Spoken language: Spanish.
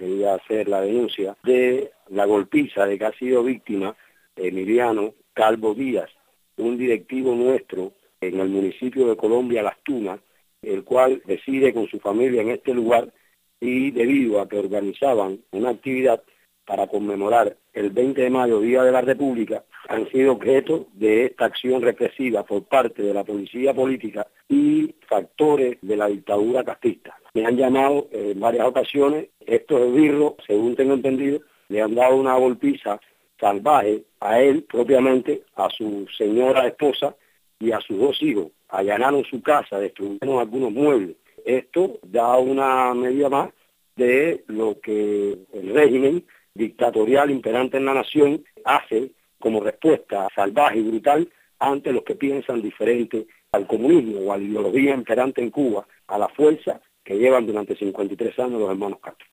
quería hacer la denuncia de la golpiza de que ha sido víctima Emiliano Calvo Díaz, un directivo nuestro en el municipio de Colombia, Las Tunas, el cual reside con su familia en este lugar y debido a que organizaban una actividad para conmemorar el 20 de mayo, Día de la República, han sido objeto de esta acción represiva por parte de la policía política y factores de la dictadura castista. Me han llamado en varias ocasiones, estos esbirros, según tengo entendido, le han dado una golpiza salvaje a él propiamente, a su señora esposa y a sus dos hijos. Allanaron su casa, destruyeron algunos muebles. Esto da una medida más de lo que el régimen dictatorial imperante en la nación hace como respuesta salvaje y brutal ante los que piensan diferente al comunismo o a la ideología imperante en Cuba, a la fuerza que llevan durante 53 años los hermanos Castro.